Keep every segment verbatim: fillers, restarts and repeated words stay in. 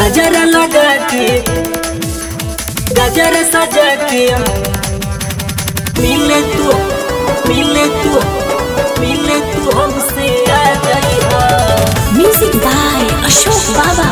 गजरा लगा के गजरा सजा के मिले तू मिले तू मिले तू हमसे आ जाइहा। म्यूजिक बाय अशोक बाबा।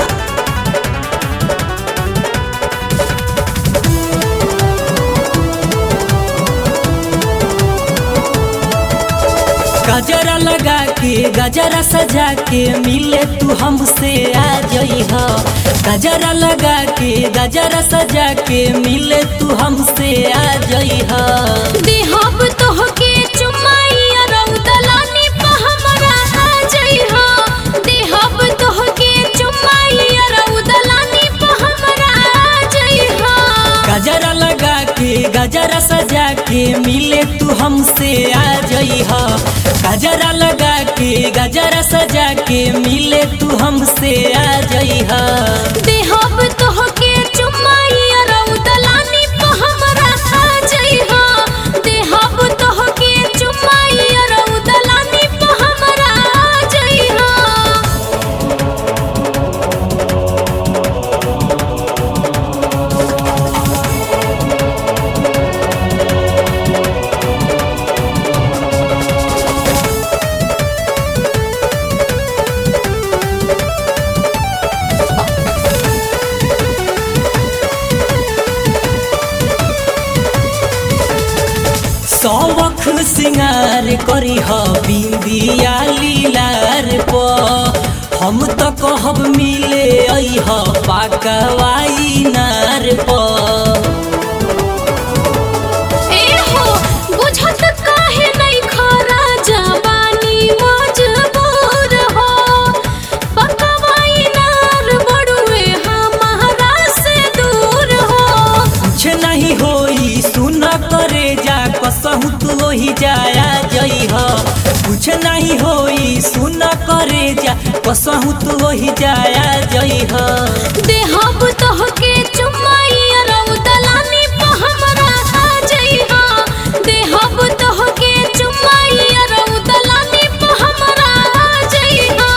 गजरा लगा के गजरा सजा के मिले तू हमसे आ जाइहा। गजरा लगा के गजरा सजा के मिले तू हमसे आ जाइहा। देहब तोहके चुमाइया रौदलानी पे हमरा आ जाइहा। देहब तोहके चुमाइया रौदलानी पे हमरा आ जाइहा। गजरा लगा के गजरा सजा के मिले तू हमसे आ जाइहा। गजरा लगा के गजरा सजा के मिले तू हमसे आ जाइहा। देहब तोहके चुमाइया रौदलानी पे हमरा आ जाइहा। देहब तोहके चुमाइया रौदलानी पे हमरा आ जाइहा। सौख सिंगार करी ह बिंदिया लीलार प हम तो कहब मिले अइह पाकवाई नार प। एहो बुझत काहे नहीं खरा जवानी मजबूर हो। पकवाई नार बड़ुए हमारा से दूर हो। कुछ नहीं होई सुन करे जा कसहु तू ही जाया जइह। कुछ नहीं होई सुन करे जा कसहु तू ही जाया जइह। देहब तोहके चुमाइया रौदलानी पे हमरा आ जाइहा। देहब तोहके चुमाइया रौदलानी पे हमरा आ जाइहा।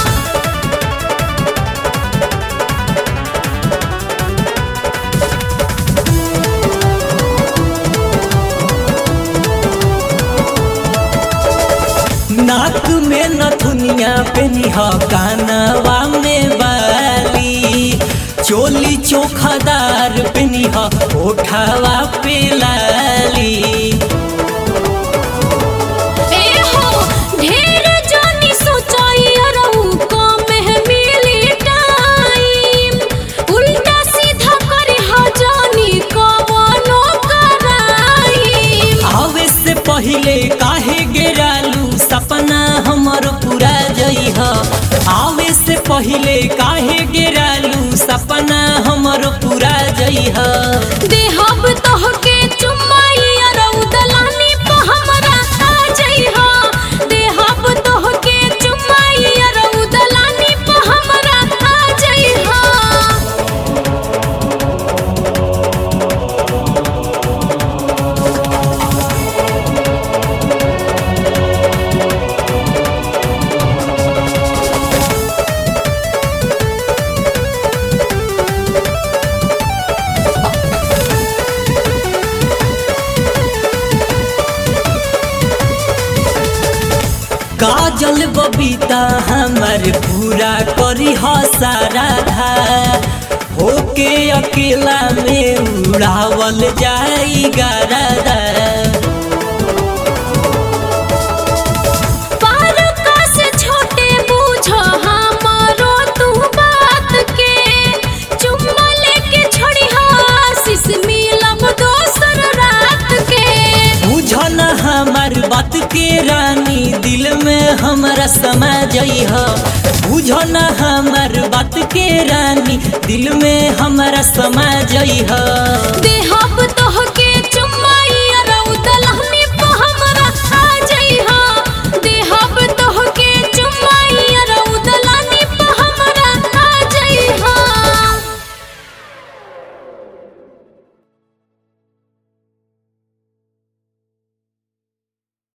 नाक में नथुनिया पेनिह कानवा में बाली। चोली चोखादार पेनिह ओठवा पे लाली। एहो ढेर जानी सोचाइया रहू कमे मिली टाइम। उल्टा सीधा करे हा जानी कवनो कराई। आवे से पहिले काहे गिरालू सपना हमर पूरा जइह। आवे से पहिले काहे गिरालू सपना हमर पूरा जइह। देहब तोहके चुमाइया रौदलानी पे हमरा आ जाइहा। देहब तोहके चुमाइया रौदलानी पे हमरा आ जाइहा। काजल बबीता हमर पूरा करी ह सारा धा। होके अकेला में उड़ावल जाई गारदा। पारका से छोटे बूझो हमारो तू बात के। चुम्मा लेके छोड़ी आशीष मिलब दोसर रात के। बुझन हमर बात के रानी दिल में हमरा समा जइह। बुझन हमर बात के रानी दिल में हमरा समा जइह। देहब तोहके